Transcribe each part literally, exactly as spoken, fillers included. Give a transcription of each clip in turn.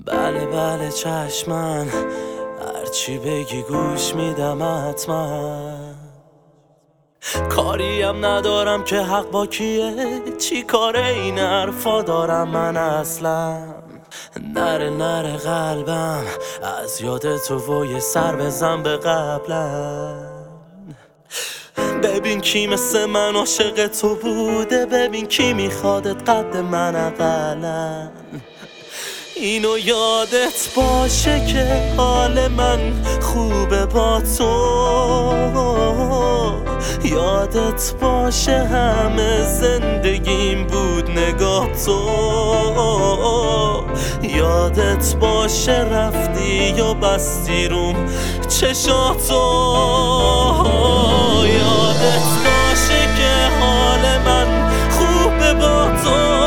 بله بله چشمن، هرچی بگی گوش میدم حتما. کاریم ندارم که حق با کیه، چی کاره این حرفا دارم من اصلا. نره نره قلبم از یاد تو و یه سر بزن به قبلم. ببین کی مثل من عاشق تو بوده، ببین کی میخوادت قد من اقلن. اینو یادت باشه که حال من خوبه با تو، یادت باشه همه زندگیم بود نگاه تو، یادت باشه رفتی یا بستی روم چشاتو، یادت باشه که حال من خوبه با تو،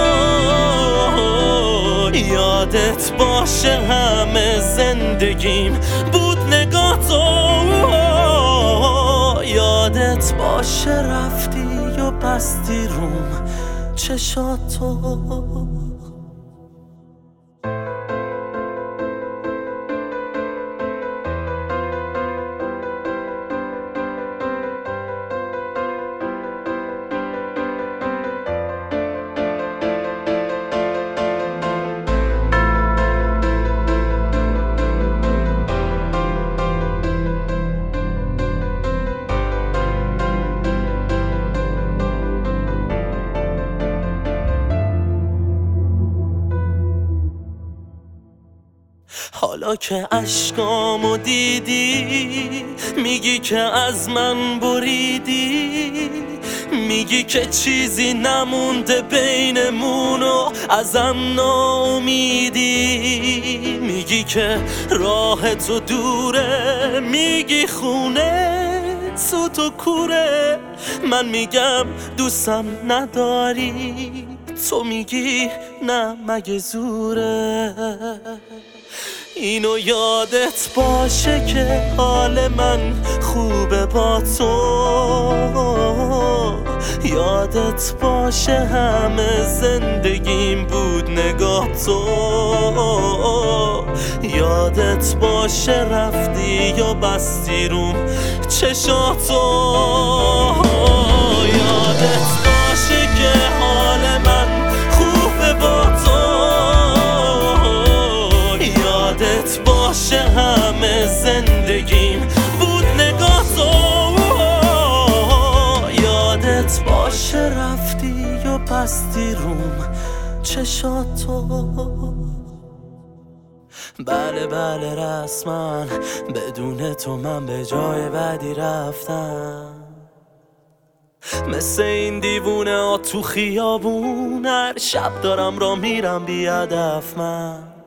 یادت باشه همه زندگیم بود نگاه تو، یادت باشه رفتی یا بستی روم چشاتو. حالا که اشکامو دیدی میگی که از من بریدی، میگی که چیزی نمونده بینمون و ازم ناامیدی، میگی که راه تو دوره، میگی خونه تو تو کوره، من میگم دوستم نداری، تو میگی نه مگه زوره. اینو یادت باشه که حال من خوبه با تو، یادت باشه همه زندگیم بود نگاه تو، یادت باشه رفتی یا بستی روم چشاتو، یادت باشه که حال من خوبه با تو، یادت باشه همه زندگیم بود نگاه تو، یادت باشه رفتی یا بستی روم چشاتو. بله بله رسما بدون تو من به جای بعدی رفتم، مثل این دیوونه ها تو خیابون، هر شب دارم را میرم بی هدف من.